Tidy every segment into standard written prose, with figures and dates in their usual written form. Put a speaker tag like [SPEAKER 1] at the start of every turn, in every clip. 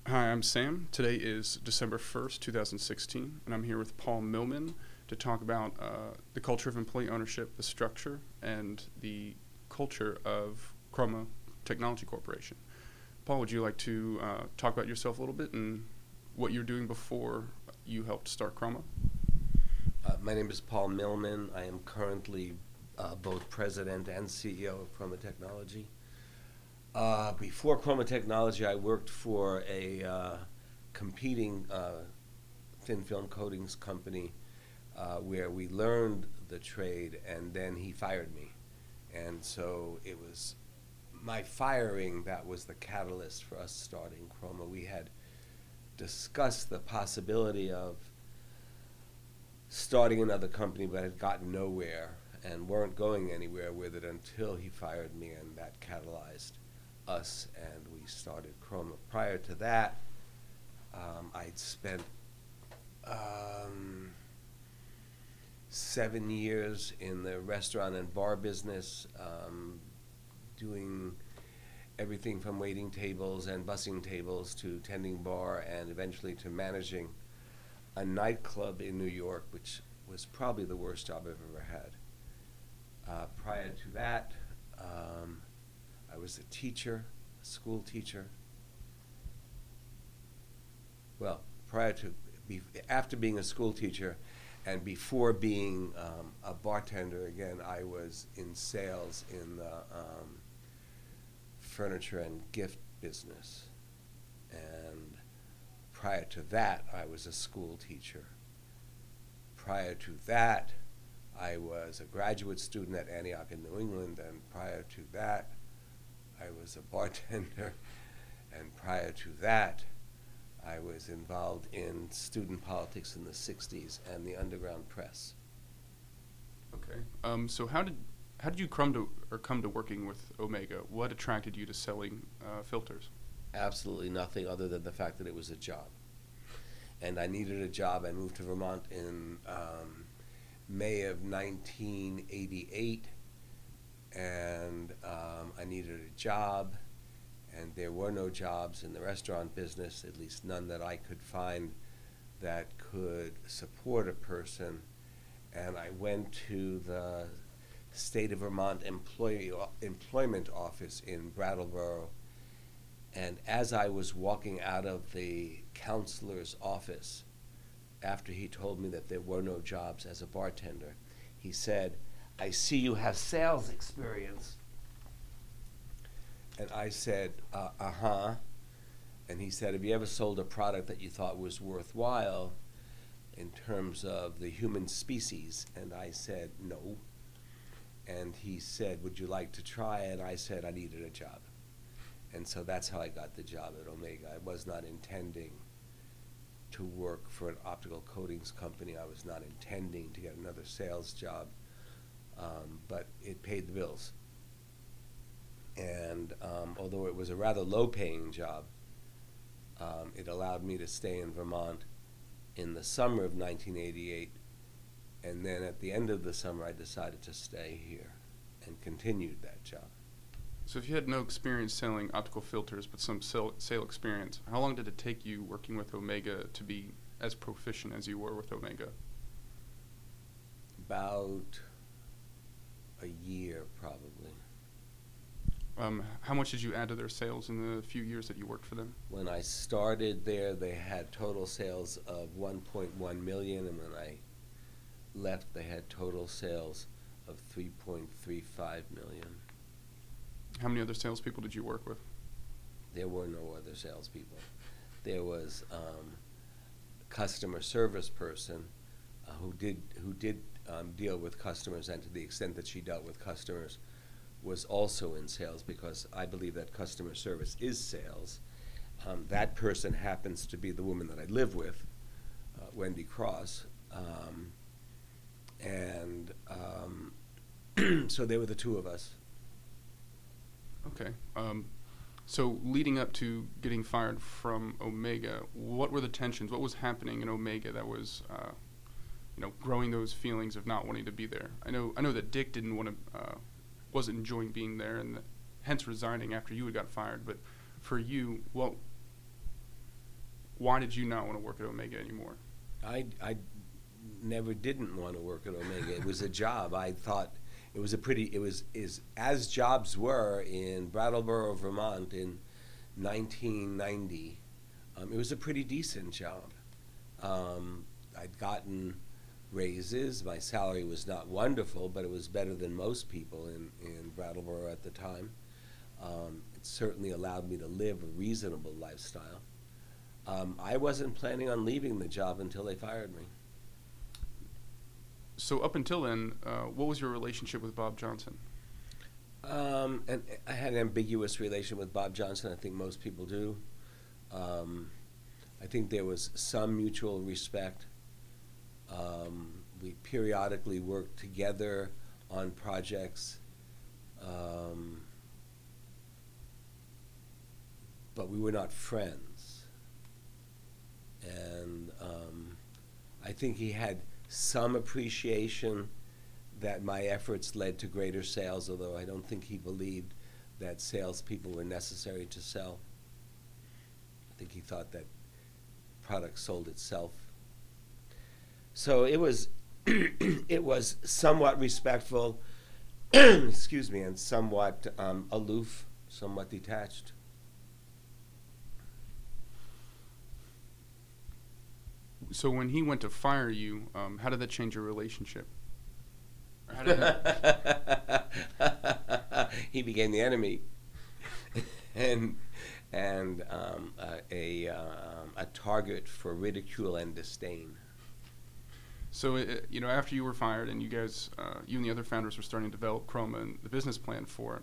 [SPEAKER 1] Hi, I'm Sam. Today is December 1st, 2016, and I'm here with Paul Millman to talk about the culture of employee ownership, the structure, and the culture of Chroma Technology Corporation. Paul, would you like to talk about yourself a little bit and what you were doing before you helped start Chroma?
[SPEAKER 2] My name is Paul Millman. I am currently both president and CEO of Chroma Technology. Before Chroma Technology, I worked for a competing thin film coatings company where we learned the trade, and then he fired me. And so it was my firing that was the catalyst for us starting Chroma. We had discussed the possibility of starting another company, but had gotten nowhere and weren't going anywhere with it until he fired me, and that catalyzed us, and we started Chroma. Prior to that, I'd spent 7 years in the restaurant and bar business, doing everything from waiting tables and bussing tables to tending bar and eventually to managing a nightclub in New York, which was probably the worst job I've ever had. Prior to that, I was a teacher, a school teacher. Well, after being a school teacher and before being a bartender, again, I was in sales in the furniture and gift business. And prior to that, I was a school teacher. Prior to that, I was a graduate student at Antioch in New England, and prior to that, I was a bartender, and prior to that, I was involved in student politics in the 60s and the underground press.
[SPEAKER 1] Okay. So how did you come to working with Omega? What attracted you to selling filters?
[SPEAKER 2] Absolutely nothing other than the fact that it was a job. And I needed a job. I moved to Vermont in May of 1988, and I needed a job, and there were no jobs in the restaurant business, at least none that I could find that could support a person. And I went to the State of Vermont Employment Office in Brattleboro, and as I was walking out of the counselor's office, after he told me that there were no jobs as a bartender, he said, "I see you have sales experience." And I said, uh-huh. And he said, "Have you ever sold a product that you thought was worthwhile in terms of the human species?" And I said, "No." And he said, "Would you like to try it?" I said I needed a job. And so that's how I got the job at Omega. I was not intending to work for an optical coatings company. I was not intending to get another sales job, but it paid the bills. And although it was a rather low-paying job, it allowed me to stay in Vermont in the summer of 1988, and then at the end of the summer I decided to stay here and continued that job.
[SPEAKER 1] So if you had no experience selling optical filters but some sale experience, how long did it take you working with Omega to be as proficient as you were with Omega?
[SPEAKER 2] About a year, probably.
[SPEAKER 1] How much did you add to their sales in the few years that you worked for them?
[SPEAKER 2] When I started there, they had total sales of 1.1 million, and when I left, they had total sales of 3.35 million.
[SPEAKER 1] How many other salespeople did you work with?
[SPEAKER 2] There were no other salespeople. There was a customer service person who did deal with customers, and to the extent that she dealt with customers, was also in sales, because I believe that customer service is sales. That person happens to be the woman that I live with, Wendy Cross, and so they were the two of us.
[SPEAKER 1] Okay. So leading up to getting fired from Omega, what were the tensions? What was happening in Omega that was, growing those feelings of not wanting to be there? I know that Dick wasn't enjoying being there, and hence resigning after you had got fired. But for you, why did you not want to work at Omega anymore?
[SPEAKER 2] I never didn't want to work at Omega. It was a job. I thought it was as jobs were in Brattleboro, Vermont in 1990. It was a pretty decent job. I'd gotten raises. My salary was not wonderful, but it was better than most people in Brattleboro at the time. It certainly allowed me to live a reasonable lifestyle. I wasn't planning on leaving the job until they fired me.
[SPEAKER 1] So up until then, what was your relationship with Bob Johnson?
[SPEAKER 2] And I had an ambiguous relation with Bob Johnson. I think most people do. I think there was some mutual respect. We periodically worked together on projects, but we were not friends. And I think he had some appreciation that my efforts led to greater sales, although I don't think he believed that salespeople were necessary to sell. I think he thought that product sold itself. So it was it was somewhat respectful, excuse me, and somewhat aloof, somewhat detached.
[SPEAKER 1] So when he went to fire you, how did that change your relationship? Or how did that
[SPEAKER 2] He became the enemy, and a target for ridicule and disdain.
[SPEAKER 1] So, after you were fired and you guys, you and the other founders were starting to develop Chroma and the business plan for it,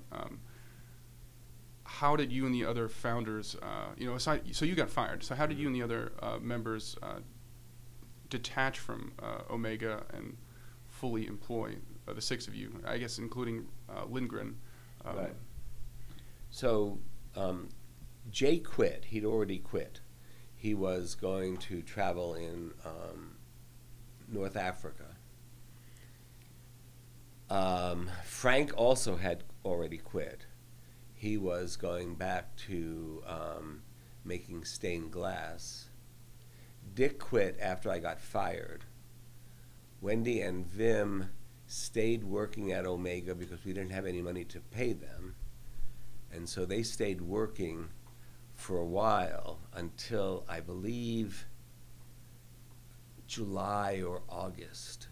[SPEAKER 1] how did you and the other founders, so you got fired. So how did you and the other members detach from Omega and fully employ the six of you, I guess including Lindgren?
[SPEAKER 2] Right. So Jay quit. He'd already quit. He was going to travel in North Africa. Frank also had already quit. He was going back to making stained glass. Dick quit after I got fired. Wendy and Vim stayed working at Omega because we didn't have any money to pay them. And so they stayed working for a while until, I believe, July or August.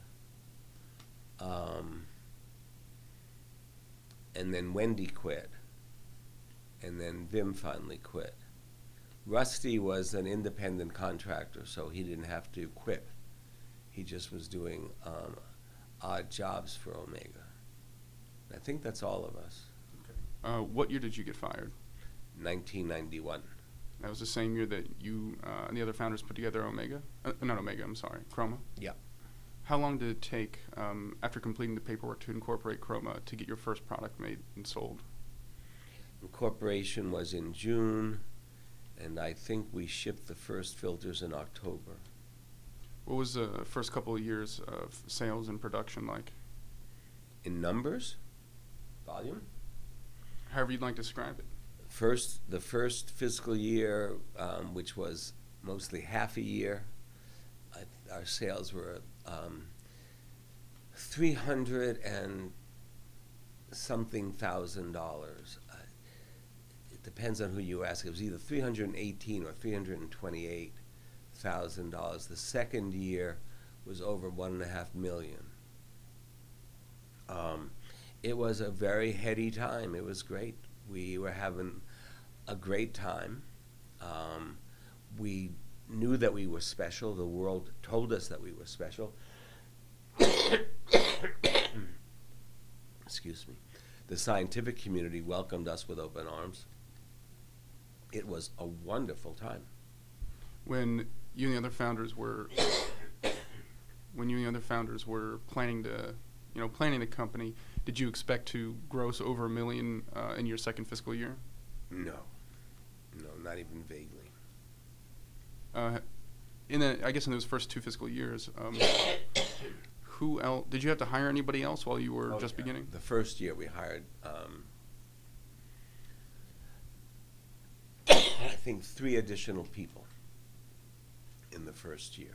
[SPEAKER 2] And then Wendy quit. And then Vim finally quit. Rusty was an independent contractor, so he didn't have to quit. He just was doing odd jobs for Omega. I think that's all of us.
[SPEAKER 1] Okay. What year did you get fired?
[SPEAKER 2] 1991.
[SPEAKER 1] That was the same year that you and the other founders put together Omega? Not Omega, I'm sorry, Chroma?
[SPEAKER 2] Yeah.
[SPEAKER 1] How long did it take, after completing the paperwork to incorporate Chroma, to get your first product made and sold?
[SPEAKER 2] Incorporation was in June, and I think we shipped the first filters in October.
[SPEAKER 1] What was the first couple of years of sales and production like?
[SPEAKER 2] In numbers? Volume?
[SPEAKER 1] However you'd like to describe it.
[SPEAKER 2] The first fiscal year, which was mostly half a year, our sales were $300 and something thousand. It depends on who you ask. It was either $318 or $328,000. The second year was over $1.5 million. It was a very heady time. It was great. We were having a great time. We knew that we were special. The world told us that we were special. Excuse me. The scientific community welcomed us with open arms. It was a wonderful time.
[SPEAKER 1] When you and the other founders were planning the company, did you expect to gross over $1 million in your second fiscal year?
[SPEAKER 2] No, not even vaguely.
[SPEAKER 1] In those first two fiscal years, who else did you have to hire? Anybody else while you were just beginning?
[SPEAKER 2] The first year we hired, I think 3 additional people. in the first year.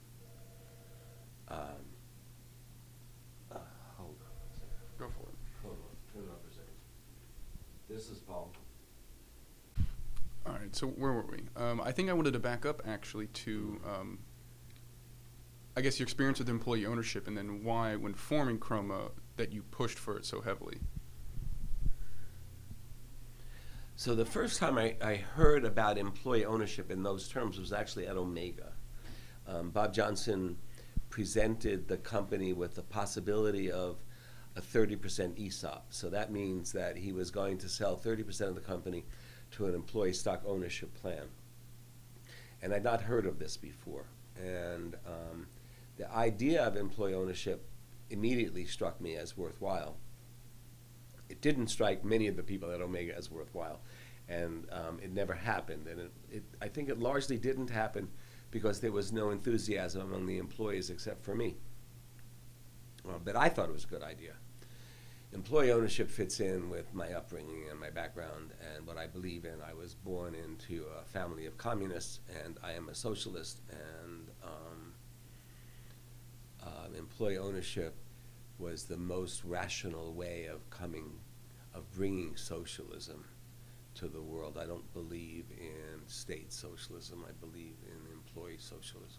[SPEAKER 2] Hold on a second.
[SPEAKER 1] Go for it.
[SPEAKER 2] Hold on. Turn it up for a second. This is Paul.
[SPEAKER 1] All right, so where were we? I think I wanted to back up actually to, I guess, your experience with employee ownership, and then why, when forming Chroma, that you pushed for it so heavily.
[SPEAKER 2] So the first time I heard about employee ownership in those terms was actually at Omega. Bob Johnson presented the company with the possibility of a 30% ESOP. So that means that he was going to sell 30% of the company to an employee stock ownership plan. And I'd not heard of this before. And the idea of employee ownership immediately struck me as worthwhile. It didn't strike many of the people at Omega as worthwhile, and it never happened. And I think it largely didn't happen because there was no enthusiasm among the employees except for me. But I thought it was a good idea. Employee ownership fits in with my upbringing and my background and what I believe in. I was born into a family of communists, and I am a socialist, and employee ownership was the most rational way of bringing socialism to the world. I don't believe in state socialism. I believe in employee socialism.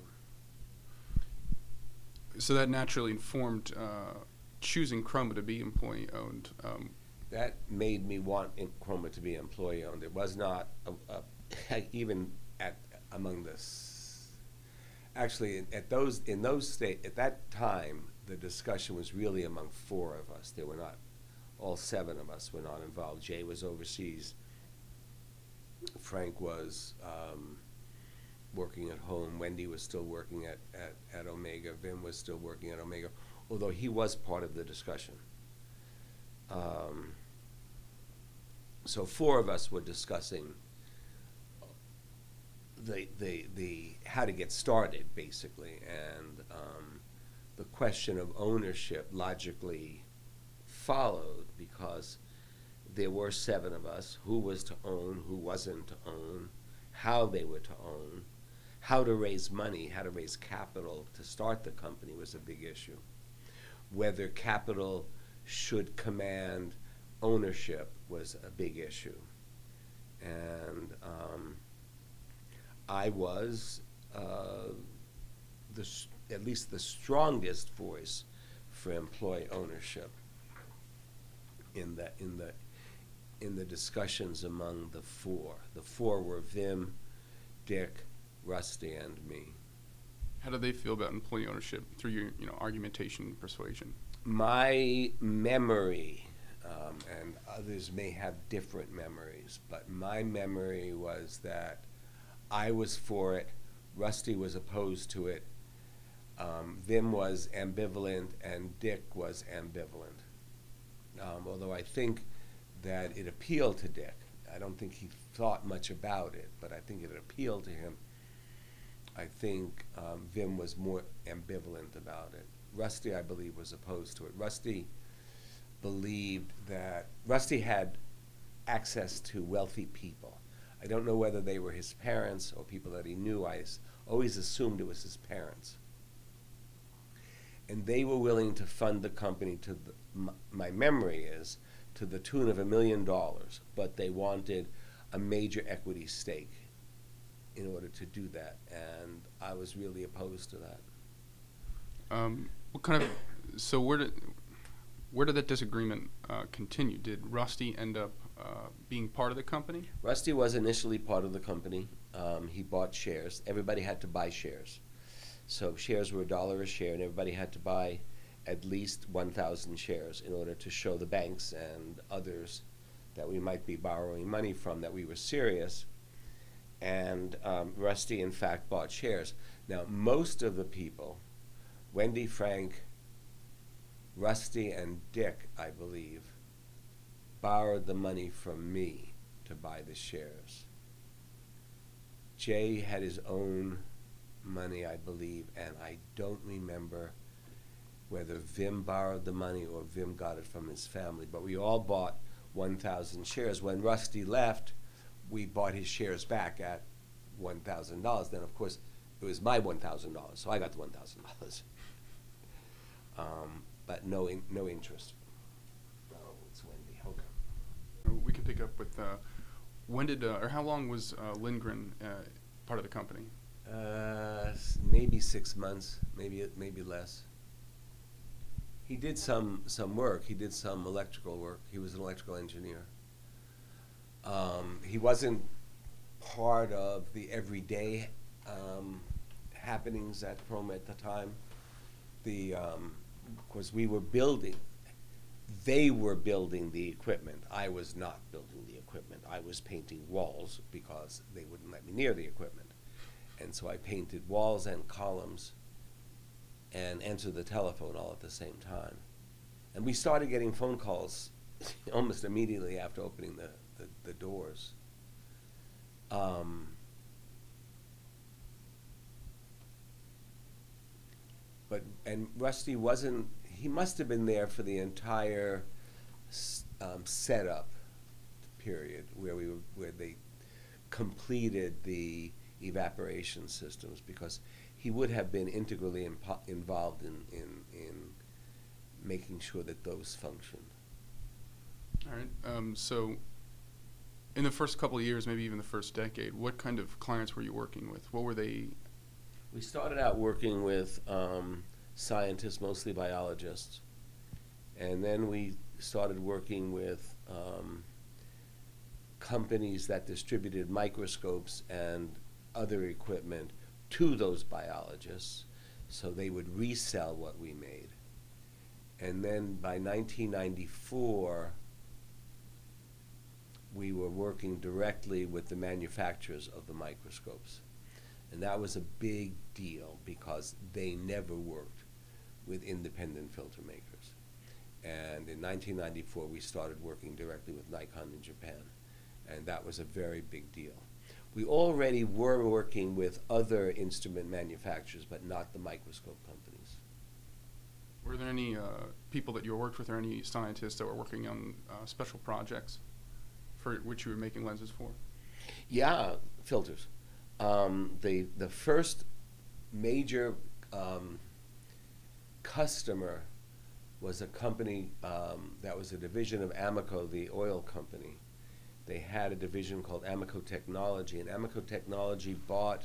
[SPEAKER 1] So that naturally informed choosing Chroma to be employee owned.
[SPEAKER 2] That made me want Chroma to be employee owned. It was not even among the actually at that time the discussion was really among four of us. There were not all seven of us were not involved. Jay was overseas. Frank was working at home. Wendy was still working at Omega. Vim was still working at Omega, although he was part of the discussion. So four of us were discussing the how to get started, basically, and the question of ownership logically followed because there were seven of us. Who was to own, who wasn't to own, how they were to own, how to raise money, how to raise capital to start the company was a big issue. Whether capital should command ownership was a big issue. And I was at least the strongest voice for employee ownership in the discussions among the four. The four were Vim, Dick, Rusty, and me.
[SPEAKER 1] How do they feel about employee ownership through your argumentation and persuasion?
[SPEAKER 2] My memory, and others may have different memories, but my memory was that I was for it, Rusty was opposed to it, Vim was ambivalent, and Dick was ambivalent. Although I think that it appealed to Dick. I don't think he thought much about it, but I think it appealed to him. I think Vim was more ambivalent about it. Rusty, I believe, was opposed to it. Rusty believed that Rusty had access to wealthy people. I don't know whether they were his parents or people that he knew. I always assumed it was his parents. And they were willing to fund the company to my memory is, to the tune of $1 million, but they wanted a major equity stake in order to do that, and I was really opposed to that.
[SPEAKER 1] So where did that disagreement continue? Did Rusty end up being part of the company?
[SPEAKER 2] Rusty was initially part of the company. He bought shares. Everybody had to buy shares. So shares were $1 a share, and everybody had to buy at least 1,000 shares in order to show the banks and others that we might be borrowing money from that we were serious. And Rusty, in fact, bought shares. Now, most of the people, Wendy, Frank, Rusty, and Dick, I believe, borrowed the money from me to buy the shares. Jay had his own money, I believe, and I don't remember whether Vim borrowed the money or Vim got it from his family, but we all bought 1,000 shares. When Rusty left, we bought his shares back at $1,000. Then, of course, It was my $1,000, so I got the $1,000. But no interest. Oh, it's Wendy. Okay.
[SPEAKER 1] We can pick up with when did or how long was Lindgren part of the company?
[SPEAKER 2] Maybe 6 months, maybe less. He did some work. He did some electrical work. He was an electrical engineer. He wasn't part of the everyday happenings at Chroma at the time. Because they were building the equipment. I was not building the equipment. I was painting walls because they wouldn't let me near the equipment. And so I painted walls and columns and answered the telephone all at the same time. And we started getting phone calls almost immediately after opening the doors. And Rusty he must have been there for the entire setup period where they completed the evaporation systems, because he would have been integrally involved in making sure that those functioned.
[SPEAKER 1] All right. So in the first couple of years, maybe even the first decade, what kind of clients were you working with? What were they?
[SPEAKER 2] We started out working with scientists, mostly biologists, and then we started working with companies that distributed microscopes and other equipment to those biologists, so they would resell what we made. And then by 1994, we were working directly with the manufacturers of the microscopes. And that was a big deal because they never worked with independent filter makers. And in 1994, we started working directly with Nikon in Japan. And that was a very big deal. We already were working with other instrument manufacturers, but not the microscope companies.
[SPEAKER 1] Were there any people that you worked with, or any scientists that were working on special projects for which you were making lenses for?
[SPEAKER 2] Yeah, filters. The first major customer was a company that was a division of Amoco, the oil company. They had a division called Amoco Technology, and Amoco Technology bought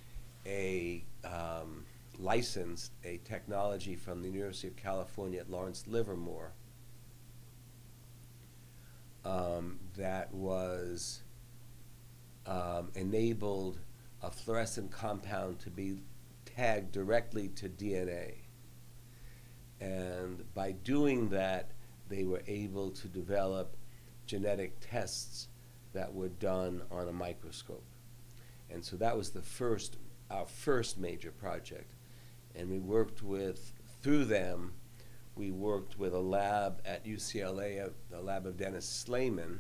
[SPEAKER 2] licensed a technology from the University of California at Lawrence Livermore that was enabled a fluorescent compound to be tagged directly to DNA. And by doing that, they were able to develop genetic tests that were done on a microscope. And so that was our first major project. And we worked through them, we worked with a lab at UCLA, the lab of Dennis Slayman,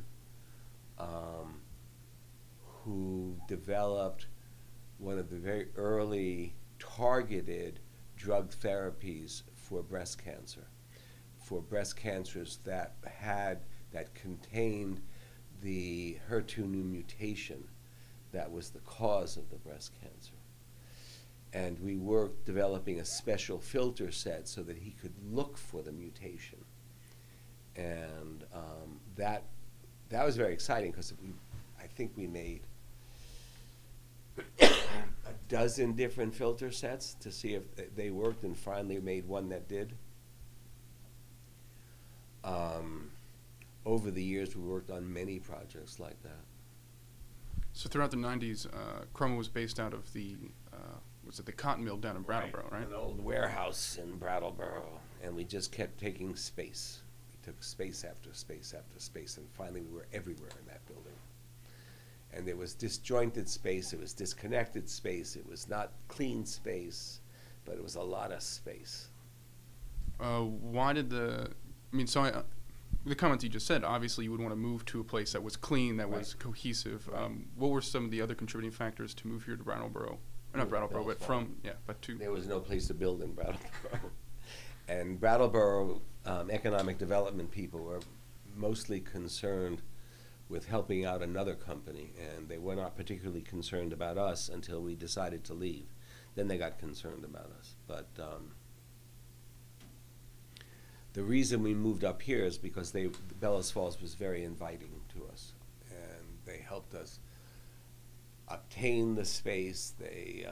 [SPEAKER 2] who developed one of the very early targeted drug therapies for breast cancer, for breast cancers that contained the HER2 mutation that was the cause of the breast cancer. And we worked developing a special filter set so that he could look for the mutation. And that was very exciting, because I think we made a dozen different filter sets to see if they worked, and finally made one that did. Over the years, we worked on many projects like that.
[SPEAKER 1] So throughout the 90s, Chroma was based out of the cotton mill down in Brattleboro, right?
[SPEAKER 2] An old warehouse in Brattleboro, and we just kept taking space. We took space after space after space, and finally we were everywhere in that building. And there was disjointed space, it was disconnected space, it was not clean space, but it was a lot of space.
[SPEAKER 1] Why did the comments you just said, obviously you would want to move to a place that was clean, that was cohesive. What were some of the other contributing factors to move here to Brattleboro? Not Brattleboro, but to...
[SPEAKER 2] There was no place to build in Brattleboro. And Brattleboro economic development people were mostly concerned with helping out another company, and they were not particularly concerned about us until we decided to leave. Then they got concerned about us. But the reason we moved up here is because Bellows Falls was very inviting to us, and they helped us obtain the space. They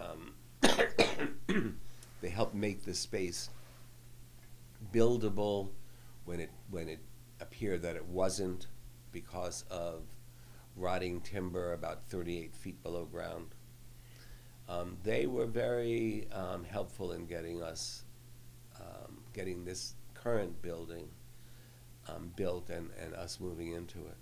[SPEAKER 2] they helped make the space buildable when it appeared that it wasn't, because of rotting timber about 38 feet below ground. They were very helpful in getting us getting this current building built and us moving into it.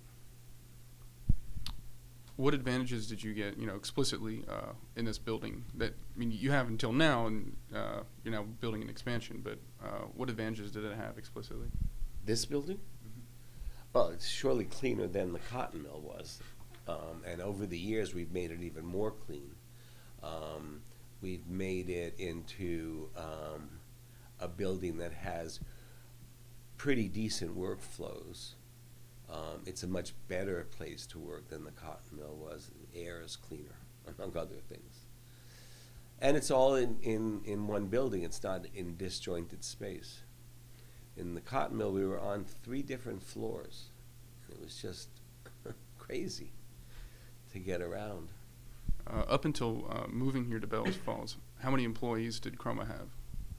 [SPEAKER 1] What advantages did you get, explicitly in this building that, you have until now, and you're now building an expansion, but what advantages did it have explicitly?
[SPEAKER 2] This building?
[SPEAKER 1] Mm-hmm.
[SPEAKER 2] Well, it's surely cleaner than the cotton mill was. And over the years, we've made it even more clean. We've made it into a building that has pretty decent workflows. It's a much better place to work than the cotton mill was. The air is cleaner, among other things. And it's all in one building. It's not in disjointed space. In the cotton mill, we were on 3 different floors. It was just crazy to get around.
[SPEAKER 1] Up until moving here to Bellows Falls, how many employees did Chroma have?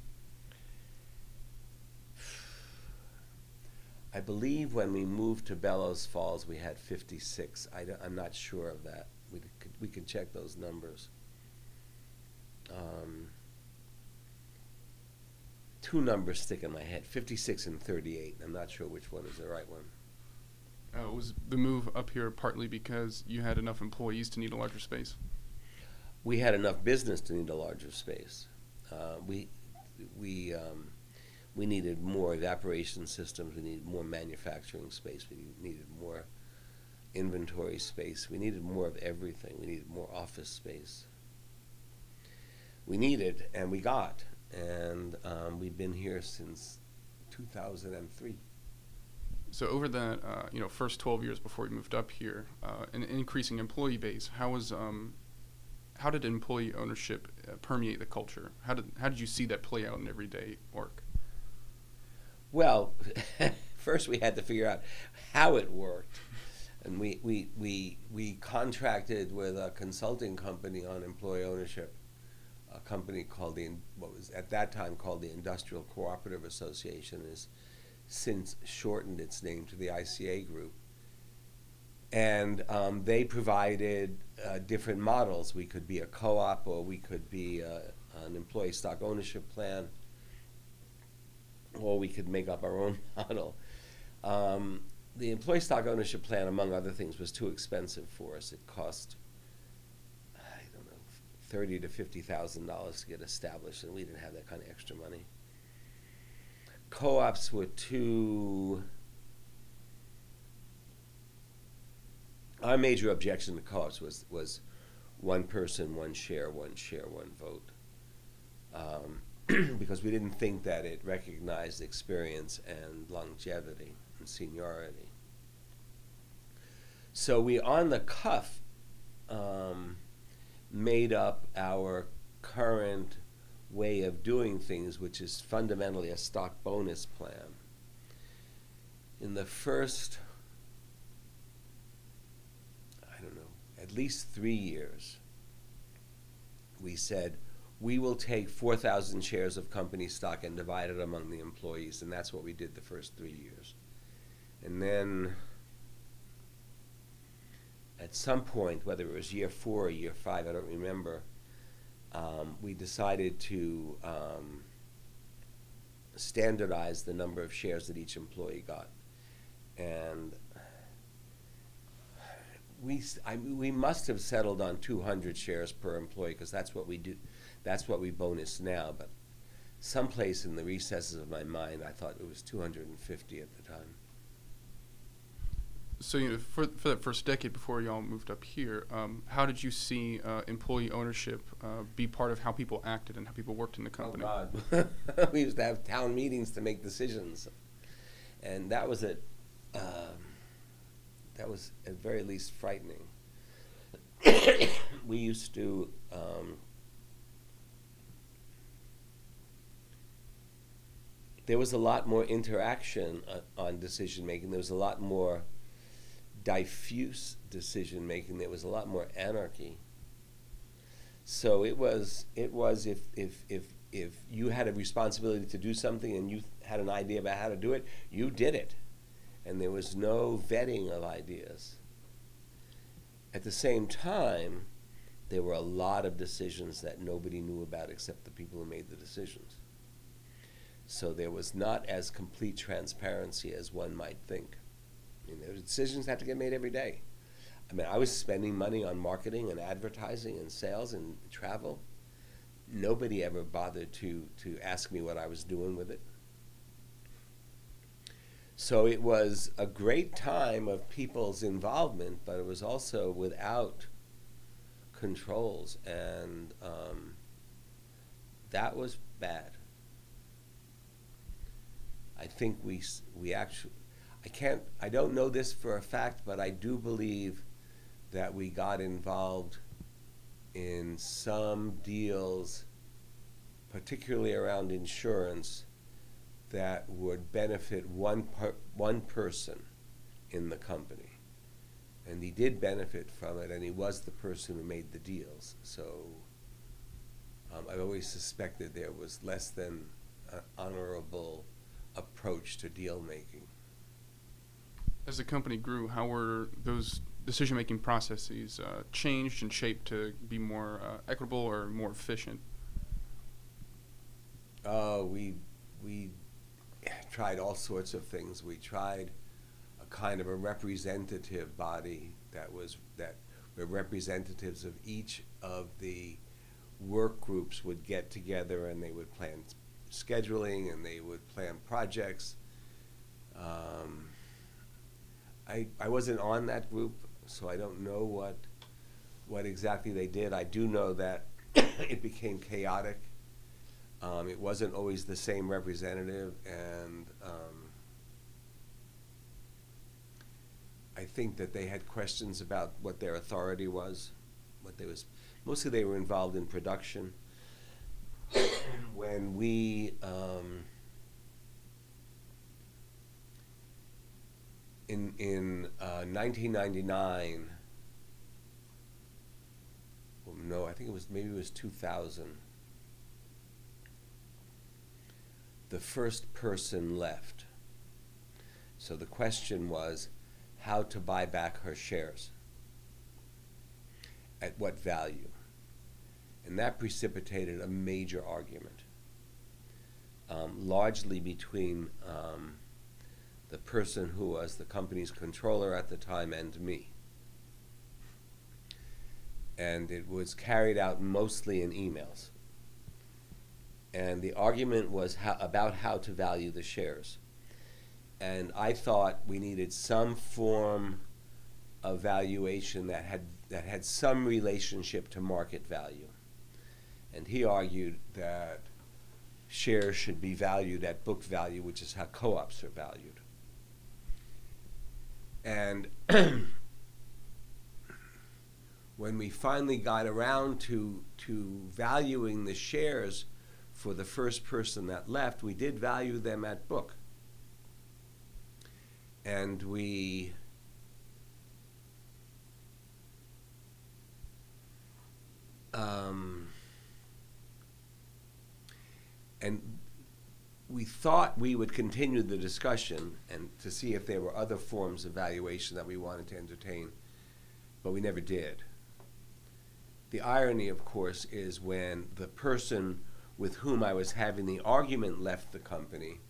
[SPEAKER 2] I believe when we moved to Bellows Falls, we had 56. I'm not sure of that. We can check those numbers. 2 numbers stick in my head, 56 and 38. I'm not sure which one is the right one.
[SPEAKER 1] Was the move up here partly because you had enough employees to need a larger space?
[SPEAKER 2] We had enough business to need a larger space. We needed more evaporation systems. We needed more manufacturing space. We needed more inventory space. We needed more of everything. We needed more office space. We needed, and we got, and we've been here since 2003.
[SPEAKER 1] So over that, first 12 years before you moved up here, an increasing employee base, how did employee ownership permeate the culture? How did you see that play out in everyday work?
[SPEAKER 2] Well, first we had to figure out how it worked, and we contracted with a consulting company on employee ownership, a company called what was at that time called the Industrial Cooperative Association, has since shortened its name to the ICA Group, and they provided different models. We could be a co-op, or we could be an employee stock ownership plan, or we could make up our own model. The employee stock ownership plan, among other things, was too expensive for us. It cost, I don't know, $30,000 to $50,000 to get established, and we didn't have that kind of extra money. Co-ops were too. Our major objection to co-ops was one person, one share, one vote. Because we didn't think that it recognized experience and longevity and seniority. So we, on the cuff, made up our current way of doing things, which is fundamentally a stock bonus plan. In the first, at least 3 years, we said, we will take 4,000 shares of company stock and divide it among the employees, and that's what we did the first 3 years. And then at some point, whether it was year 4 or year 5, I don't remember, we decided to standardize the number of shares that each employee got. And we must have settled on 200 shares per employee, because that's what we do. That's what we bonus now. But someplace in the recesses of my mind, I thought it was 250 at the time.
[SPEAKER 1] So for that first decade before y'all moved up here, how did you see employee ownership be part of how people acted and how people worked in the company?
[SPEAKER 2] Oh God, we used to have town meetings to make decisions, and that was at very least frightening. We used to there was a lot more interaction on decision making. There was a lot more diffuse decision making. There was a lot more anarchy. So it was if you had a responsibility to do something and you had an idea about how to do it, you did it, and there was no vetting of ideas. At the same time, there were a lot of decisions that nobody knew about except the people who made the decisions. So there was not as complete transparency as one might think. I mean, the decisions had to get made every day. I mean, I was spending money on marketing and advertising and sales and travel. Nobody ever bothered to ask me what I was doing with it. So it was a great time of people's involvement, but it was also without controls, and that was bad. I think we actually, I don't know this for a fact, but I do believe that we got involved in some deals, particularly around insurance, that would benefit one person in the company. And he did benefit from it, and he was the person who made the deals. So I've always suspected there was less than an honorable approach to deal making.
[SPEAKER 1] As the company grew, how were those decision-making processes changed and shaped to be more equitable or more efficient?
[SPEAKER 2] We tried all sorts of things. We tried a kind of a representative body that where representatives of each of the work groups would get together, and they would plan scheduling, and they would plan projects. I wasn't on that group, so I don't know what exactly they did. I do know that it became chaotic. It wasn't always the same representative, and I think that they had questions about what their authority was, mostly they were involved in production. When we in 1999, well, no, I think maybe it was 2000. The first person left. So the question was how to buy back her shares, at what value. And that precipitated a major argument, largely between the person who was the company's controller at the time and me. And it was carried out mostly in emails. And the argument was about how to value the shares. And I thought we needed some form of valuation that had some relationship to market value. And he argued that shares should be valued at book value, which is how co-ops are valued. And when we finally got around to valuing the shares for the first person that left, we did value them at book. And we thought we would continue the discussion and to see if there were other forms of valuation that we wanted to entertain, but we never did. The irony, of course, is when the person with whom I was having the argument left the company,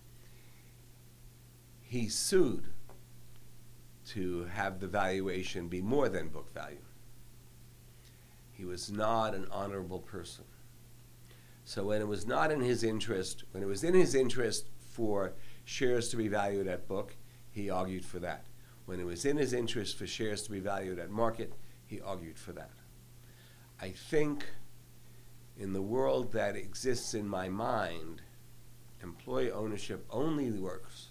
[SPEAKER 2] he sued to have the valuation be more than book value. He was not an honorable person. So when it was not in his interest, when it was in his interest for shares to be valued at book, he argued for that. When it was in his interest for shares to be valued at market, he argued for that. I think in the world that exists in my mind, employee ownership only works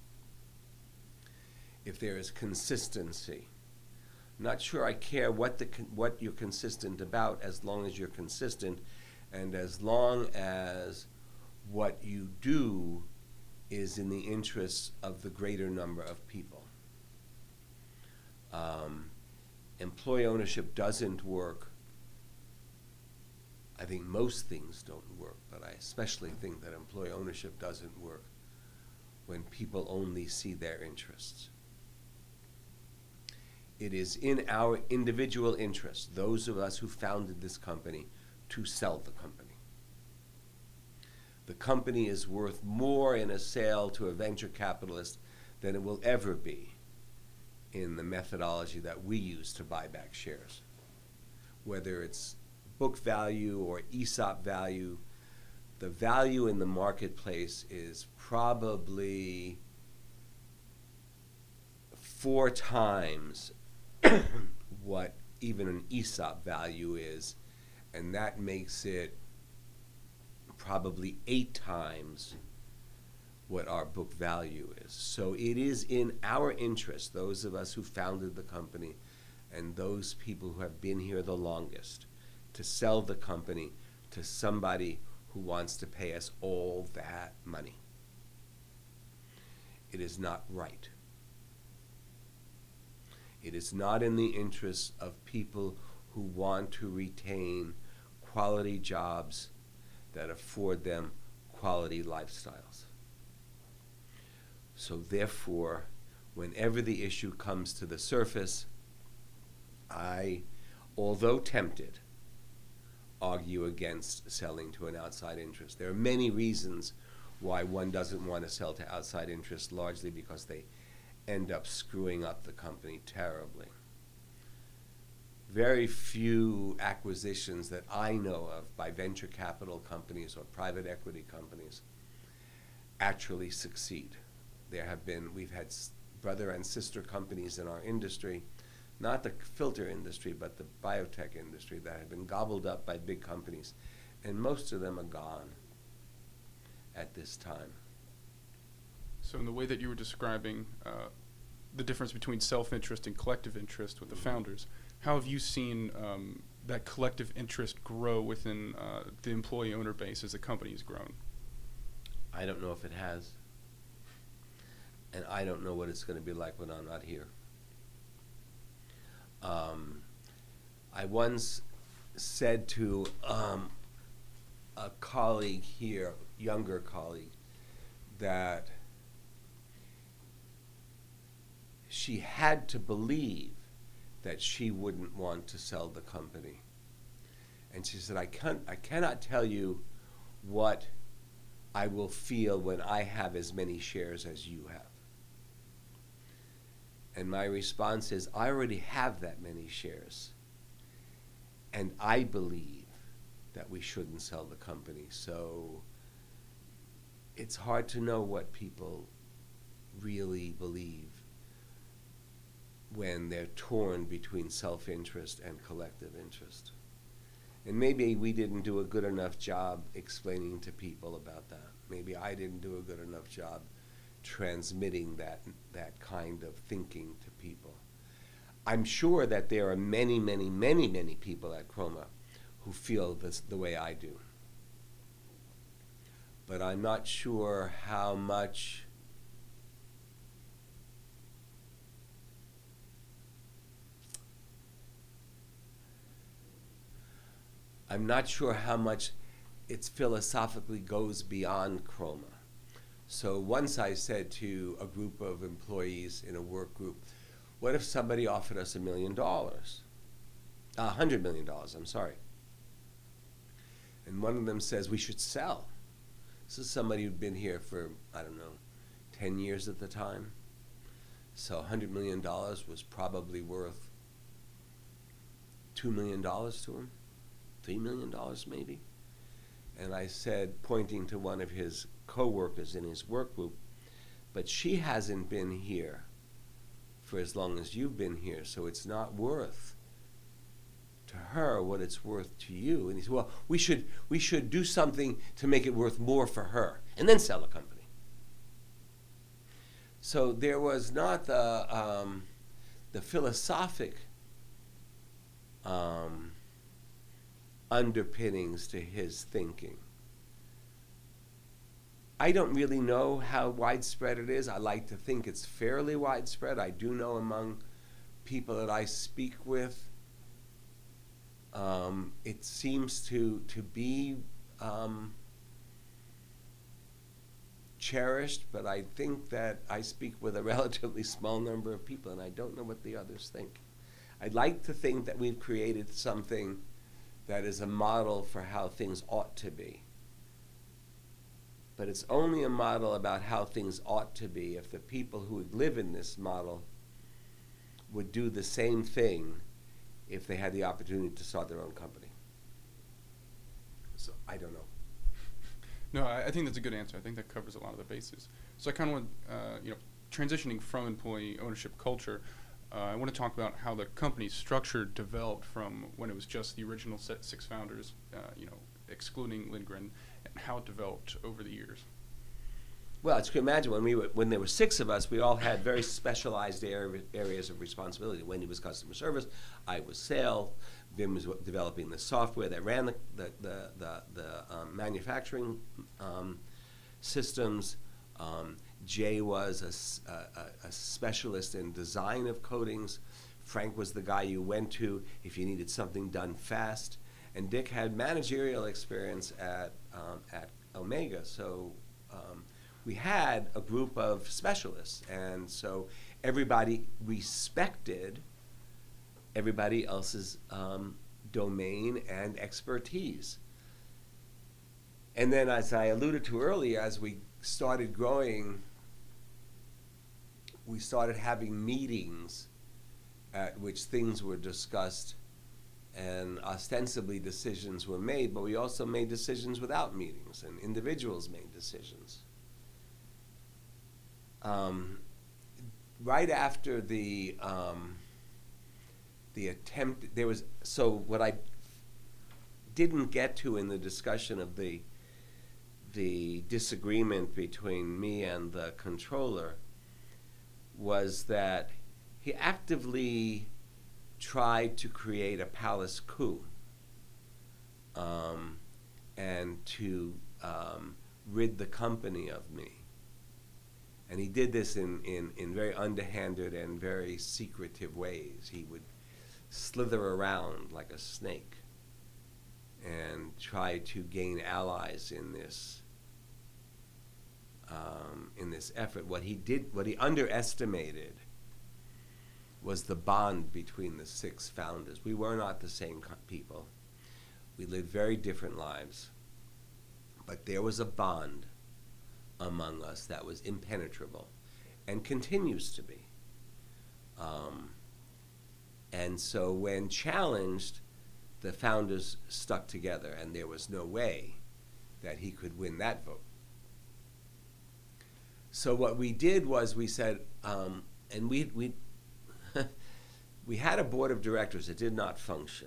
[SPEAKER 2] if there is consistency. I'm not sure I care what you're consistent about, as long as you're consistent and as long as what you do is in the interests of the greater number of people. Employee ownership doesn't work. I think most things don't work, but I especially think that employee ownership doesn't work when people only see their interests. It is in our individual interest, those of us who founded this company, to sell the company. The company is worth more in a sale to a venture capitalist than it will ever be in the methodology that we use to buy back shares. Whether it's book value or ESOP value, the value in the marketplace is probably 4 times what even an ESOP value is, and that makes it probably 8 times what our book value is. So it is in our interest, those of us who founded the company and those people who have been here the longest, to sell the company to somebody who wants to pay us all that money. It is not right. It is not in the interest of people who want to retain quality jobs that afford them quality lifestyles. So therefore, whenever the issue comes to the surface, I, although tempted, argue against selling to an outside interest. There are many reasons why one doesn't want to sell to outside interests, largely because they end up screwing up the company terribly. Very few acquisitions that I know of by venture capital companies or private equity companies actually succeed. We've had brother and sister companies in our industry, not the filter industry, but the biotech industry, that have been gobbled up by big companies, and most of them are gone at this time.
[SPEAKER 1] So in the way that you were describing the difference between self-interest and collective interest with the founders, how have you seen that collective interest grow within the employee owner base as the company has grown?
[SPEAKER 2] I don't know if it has. And I don't know what it's going to be like when I'm not here. I once said to a colleague here, younger colleague, that she had to believe that she wouldn't want to sell the company. And she said, I cannot tell you what I will feel when I have as many shares as you have. And my response is, I already have that many shares. And I believe that we shouldn't sell the company. So it's hard to know what people really believe when they're torn between self-interest and collective interest. And maybe we didn't do a good enough job explaining to people about that. Maybe I didn't do a good enough job transmitting that kind of thinking to people. I'm sure that there are many, many, many, many people at Chroma who feel this the way I do. But I'm not sure how much it philosophically goes beyond Chroma. So once I said to a group of employees in a work group, what if somebody offered us $1 million? $100 million, I'm sorry. And one of them says, we should sell. This is somebody who'd been here for, 10 years at the time. So $100 million was probably worth $2 million to him, $3 million maybe. And I said, pointing to one of his co-workers in his work group, but she hasn't been here for as long as you've been here, so it's not worth to her what it's worth to you. And he said, well, we should do something to make it worth more for her, and then sell the company. So there was not the philosophic underpinnings to his thinking. I don't really know how widespread it is. I like to think it's fairly widespread. I do know among people that I speak with, it seems to be cherished, but I think that I speak with a relatively small number of people, and I don't know what the others think. I'd like to think that we've created something that is a model for how things ought to be. But it's only a model about how things ought to be if the people who would live in this model would do the same thing if they had the opportunity to start their own company. So I don't know.
[SPEAKER 1] No, I think that's a good answer. I think that covers a lot of the bases. So I kind of want, transitioning from employee ownership culture, I want to talk about how the company's structure developed from when it was just the original 6 founders, excluding Lindgren, and how it developed over the years.
[SPEAKER 2] Well, as you can imagine, when there were 6 of us, we all had very specialized areas of responsibility. Wendy was customer service, I was sales, Vim was developing the software that ran the manufacturing systems. Jay was a specialist in design of coatings. Frank was the guy you went to if you needed something done fast. And Dick had managerial experience at Omega, so we had a group of specialists, and so everybody respected everybody else's domain and expertise. And then, as I alluded to earlier, as we started growing, we started having meetings at which things were discussed and ostensibly decisions were made, but we also made decisions without meetings, and individuals made decisions. Right after the attempt, so what I didn't get to in the discussion of the disagreement between me and the controller was that he actively tried to create a palace coup and to rid the company of me. And he did this in very underhanded and very secretive ways. He would slither around like a snake and try to gain allies in this effort. What he underestimated was the bond between the 6 founders. We were not the same people. We lived very different lives. But there was a bond among us that was impenetrable and continues to be. And so when challenged, the founders stuck together, and there was no way that he could win that vote. So what we did was we said, and we we had a board of directors that did not function.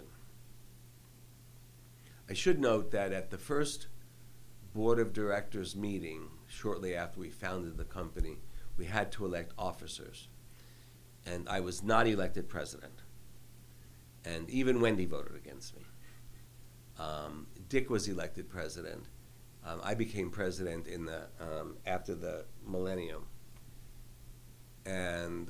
[SPEAKER 2] I should note that at the first board of directors meeting, shortly after we founded the company, we had to elect officers. And I was not elected president. And even Wendy voted against me. Dick was elected president. I became president after the millennium. And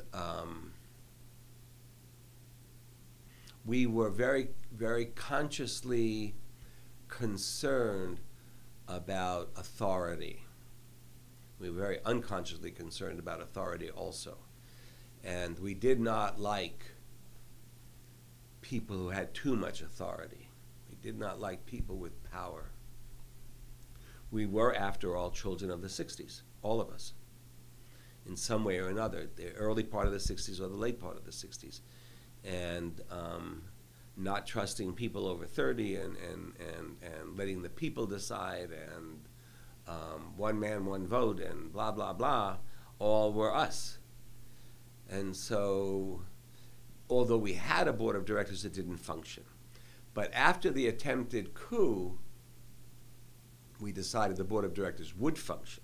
[SPEAKER 2] we were very, very consciously concerned about authority. We were very unconsciously concerned about authority also. And we did not like people who had too much authority. We did not like people with power. We were, after all, children of the 60s, all of us, in some way or another, the early part of the 60s or the late part of the 60s. And not trusting people over 30 and letting the people decide and one man, one vote and blah, blah, blah, all were us. And so, although we had a board of directors, it didn't function. But after the attempted coup, we decided the board of directors would function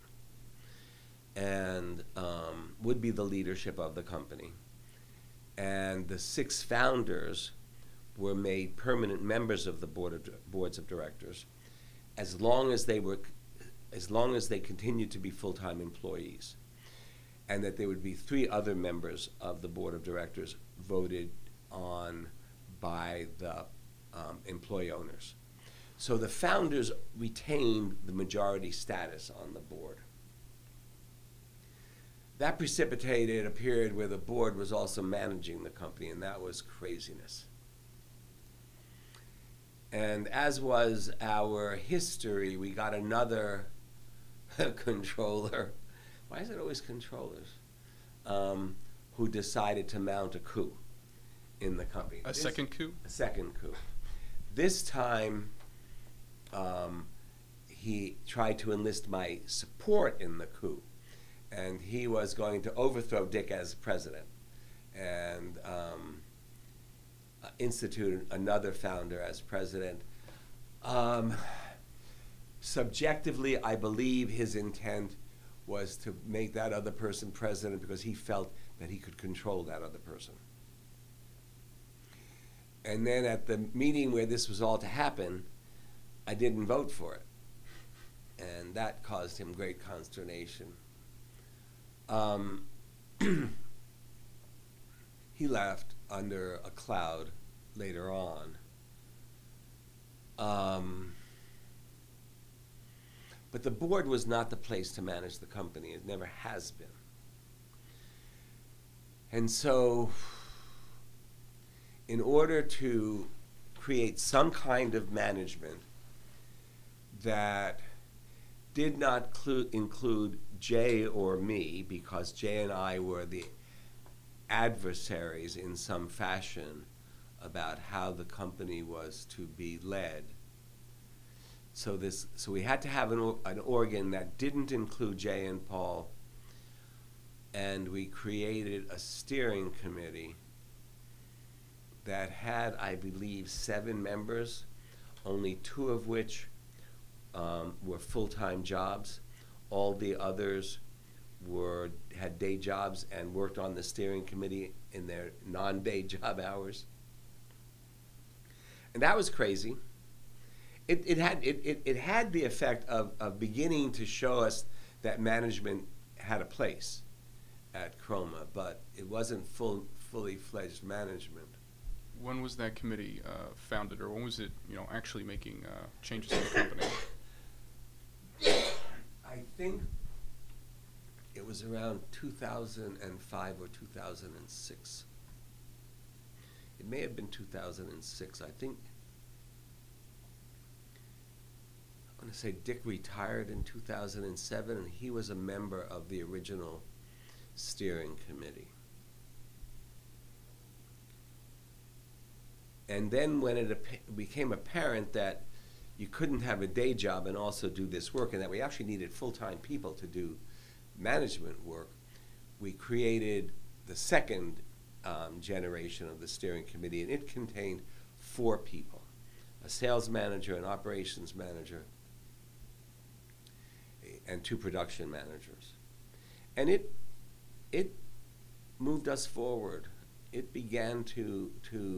[SPEAKER 2] and would be the leadership of the company. And the 6 founders were made permanent members of the boards of directors as long as they were as long as they continued to be full-time employees, and that there would be 3 other members of the board of directors voted on by the employee owners. So the founders retained the majority status on the board. That precipitated a period where the board was also managing the company, and that was craziness. And as was our history, we got another controller. Why is it always controllers? Who decided to mount a coup in the company.
[SPEAKER 1] A second coup?
[SPEAKER 2] A second coup. This time, he tried to enlist my support in the coup. And he was going to overthrow Dick as president and institute another founder as president. Subjectively, I believe his intent was to make that other person president because he felt that he could control that other person. And then at the meeting where this was all to happen, I didn't vote for it. And that caused him great consternation. He left under a cloud later on. But the board was not the place to manage the company. It never has been. And so, in order to create some kind of management that did not include Jay or me, because Jay and I were the adversaries in some fashion about how the company was to be led. So we had to have an organ that didn't include Jay and Paul, and we created a steering committee that had, I believe, 7 members, only 2 of which were full-time jobs. All the others had day jobs and worked on the steering committee in their non-day job hours. And that was crazy. It had the effect of beginning to show us that management had a place at Chroma, but it wasn't fully fledged management.
[SPEAKER 1] When was that committee founded, or when was it, actually making changes in the company?
[SPEAKER 2] I think it was around 2005 or 2006. It may have been 2006. I think, I want to say Dick retired in 2007, and he was a member of the original steering committee. And then when it became apparent that you couldn't have a day job and also do this work, and that we actually needed full-time people to do management work, we created the second generation of the steering committee, and it contained 4 people: a sales manager, an operations manager, and 2 production managers. And it moved us forward. It began to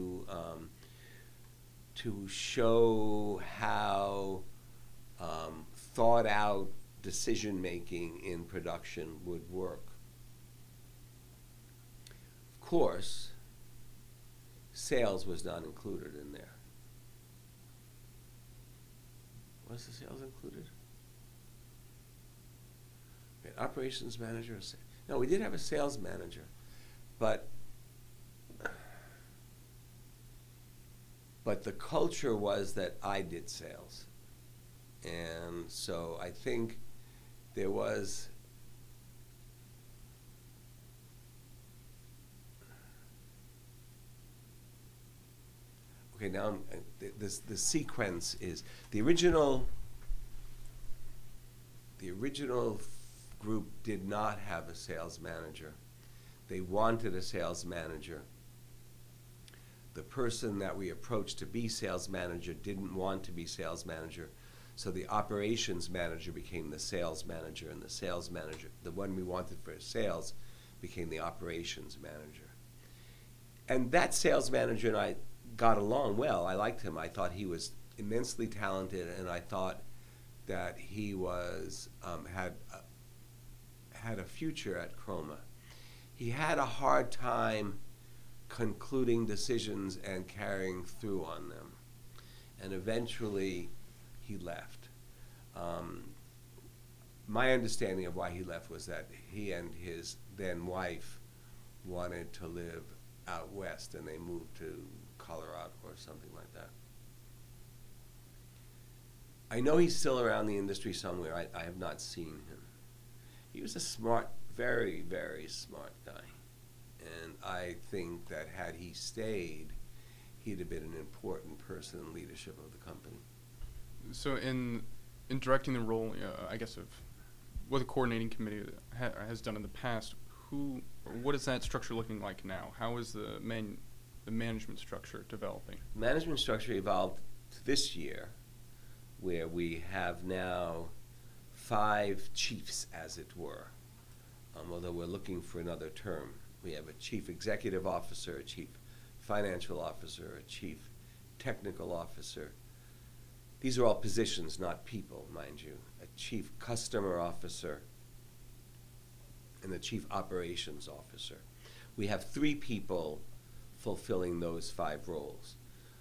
[SPEAKER 2] show how thought out decision making in production would work. Of course, sales was not included in there. Was the sales included? Okay, operations manager. No, we did have a sales manager, but the culture was that I did sales. And so I think there was now the sequence is the original group did not have a sales manager. They wanted a sales manager. The person that we approached to be sales manager didn't want to be sales manager, so the operations manager became the sales manager, and the sales manager, the one we wanted for sales, became the operations manager. And that sales manager and I got along well. I liked him. I thought he was immensely talented, and I thought that he was had a future at Chroma. He had a hard time concluding decisions and carrying through on them, and eventually he left. My understanding of why he left was that he and his then wife wanted to live out west, and they moved to Colorado or something like that. I know he's still around the industry somewhere. I have not seen him. He was a smart, very, very smart guy. And I think that had he stayed, he'd have been an important person in leadership of the company.
[SPEAKER 1] So in directing the role, I guess, of what the coordinating committee has done in the past, what is that structure looking like now? How is the management structure developing?
[SPEAKER 2] Management structure evolved this year, where we have now 5 chiefs, as it were, although we're looking for another term. We have a chief executive officer, a chief financial officer, a chief technical officer. These are all positions, not people, mind you. A chief customer officer and a chief operations officer. We have 3 people fulfilling those 5 roles.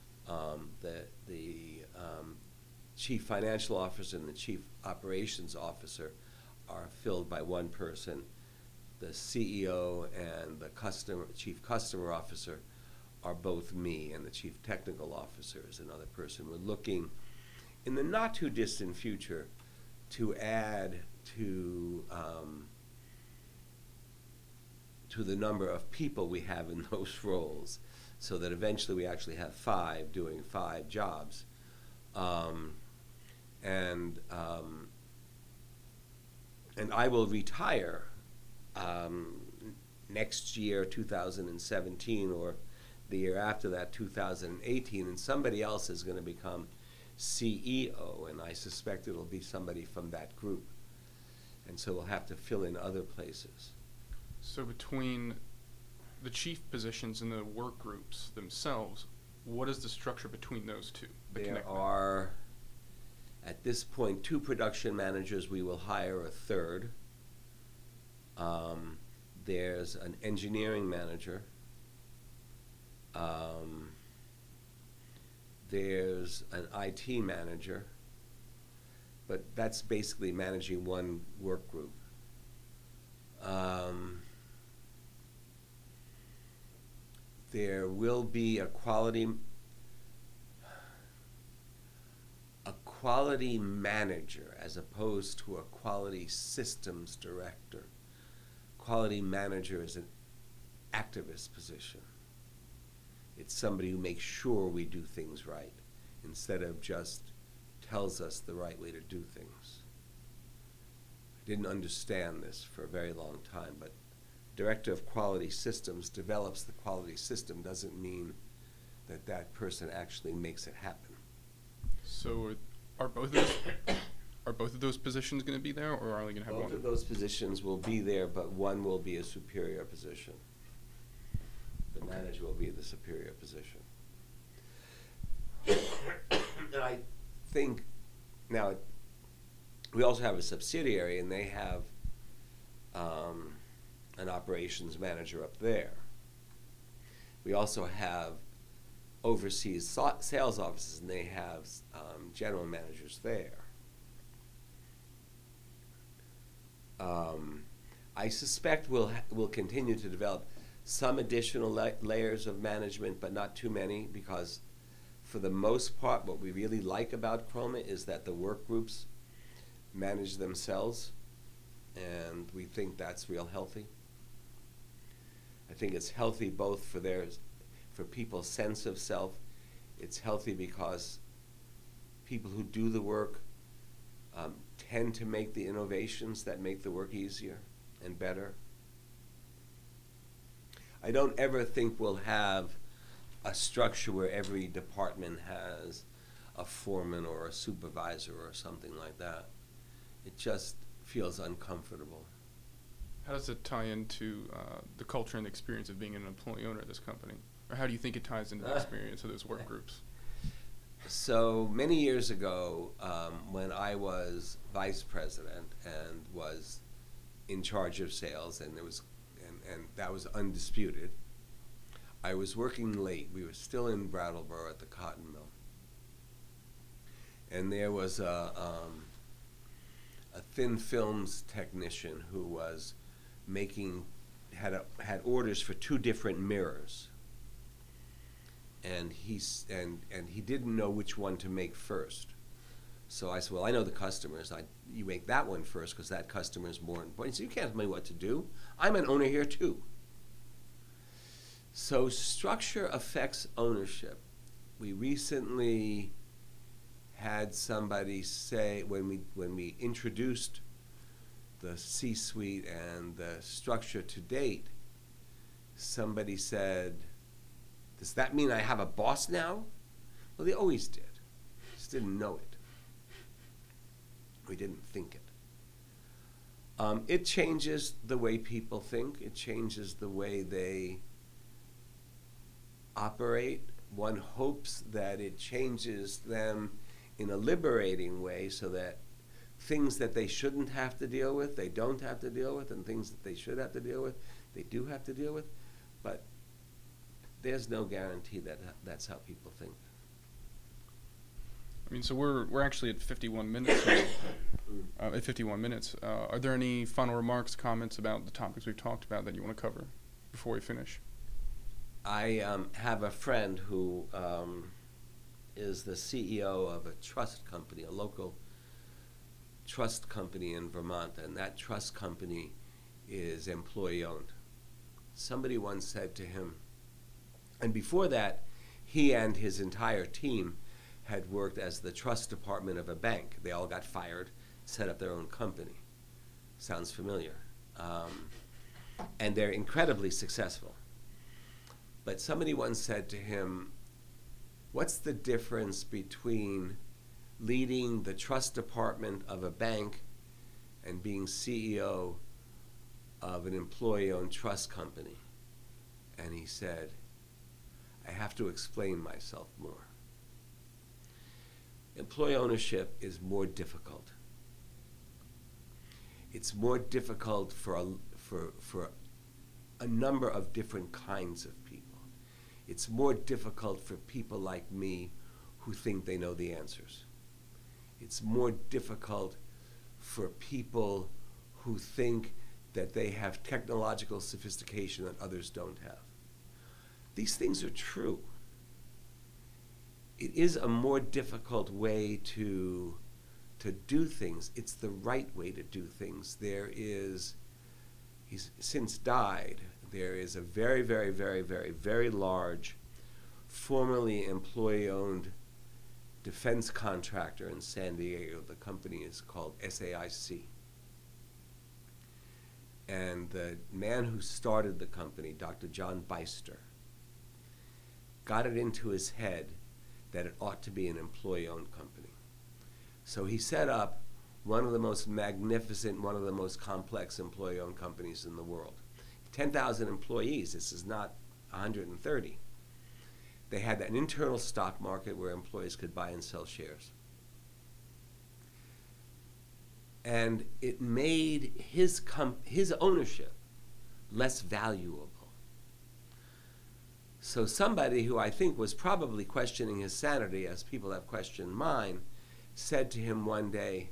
[SPEAKER 2] The chief financial officer and the chief operations officer are filled by one person. The CEO and the chief customer officer are both me, and the chief technical officer is another person. We're looking in the not too distant future to add to the number of people we have in those roles, so that eventually we actually have 5 doing 5 jobs. And I will retire next year, 2017, or the year after that, 2018, and somebody else is going to become CEO, and I suspect it'll be somebody from that group. And so we'll have to fill in other places.
[SPEAKER 1] So between the chief positions and the work groups themselves, what is the structure between those two?
[SPEAKER 2] There are, at this point, 2 production managers. We will hire a third. There's an engineering manager. There's an IT manager. But that's basically managing one work group. There will be a quality manager as opposed to a quality systems director. Quality manager is an activist position. It's somebody who makes sure we do things right instead of just tells us the right way to do things. I didn't understand this for a very long time, but director of quality systems develops the quality system doesn't mean that that person actually makes it happen.
[SPEAKER 1] So are both of those positions going to be there, or are they going to have one?
[SPEAKER 2] Both of those positions will be there, but one will be a superior position. The manager will be the superior position. And I think now we also have a subsidiary, and they have an operations manager up there. We also have overseas sales offices, and they have general managers there. I suspect we'll continue to develop some additional layers of management, but not too many, because for the most part, what we really like about Chroma is that the work groups manage themselves, and we think that's real healthy. I think it's healthy both for people's sense of self. It's healthy because people who do the work tend to make the innovations that make the work easier and better. I don't ever think we'll have a structure where every department has a foreman or a supervisor or something like that. It just feels uncomfortable.
[SPEAKER 1] How does it tie into the culture and the experience of being an employee owner of this company? Or how do you think it ties into the experience of those work groups?
[SPEAKER 2] So many years ago, when I was vice president and was in charge of sales, and that was undisputed, I was working late. We were still in Brattleboro at the cotton mill, and there was a thin films technician who was making had orders for two different mirrors, and he didn't know which one to make first. So I said, well, I know the customers. You make that one first because that customer is more important. He said, you can't tell me what to do. I'm an owner here too. So structure affects ownership. We recently had somebody say, when we introduced the C-suite and the structure to date, somebody said, does that mean I have a boss now? Well, they always did. Just didn't know it. We didn't think it. It changes the way people think. It changes the way they operate. One hopes that it changes them in a liberating way so that things that they shouldn't have to deal with, they don't have to deal with, and things that they should have to deal with, they do have to deal with. But there's no guarantee that that's how people think.
[SPEAKER 1] I mean, so we're actually at 51 minutes. At 51 minutes, are there any final remarks, comments about the topics we've talked about that you want to cover before we finish?
[SPEAKER 2] I have a friend who is the CEO of a trust company, a local trust company in Vermont, and that trust company is employee-owned. Somebody once said to him, and before that, he and his entire team had worked as the trust department of a bank. They all got fired, set up their own company. Sounds familiar. And they're incredibly successful. But somebody once said to him, what's the difference between leading the trust department of a bank and being CEO of an employee-owned trust company? And he said, I have to explain myself more. Employee ownership is more difficult. It's more difficult for a number of different kinds of people. It's more difficult for people like me who think they know the answers. It's more difficult for people who think that they have technological sophistication that others don't have. These things are true. It is a more difficult way to do things. It's the right way to do things. He's since died. There is a very, very, very, very, very large, formerly employee-owned defense contractor in San Diego. The company is called SAIC. And the man who started the company, Dr. John Beister, got it into his head that it ought to be an employee-owned company. So he set up one of the most magnificent, one of the most complex employee-owned companies in the world. 10,000 employees, this is not 130. They had an internal stock market where employees could buy and sell shares. And it made his ownership less valuable. So somebody who I think was probably questioning his sanity, as people have questioned mine, said to him one day,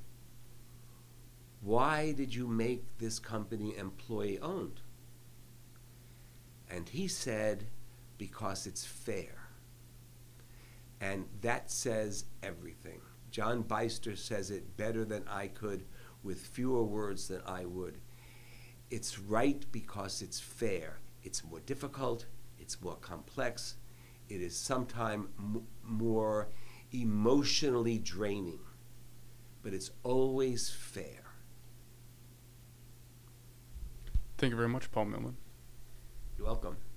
[SPEAKER 2] why did you make this company employee-owned? And he said, because it's fair. And that says everything. John Beister says it better than I could with fewer words than I would. It's right because it's fair. It's more difficult. It's more complex. It is sometimes more emotionally draining. But it's always fair.
[SPEAKER 1] Thank you very much, Paul Millman.
[SPEAKER 2] You're welcome.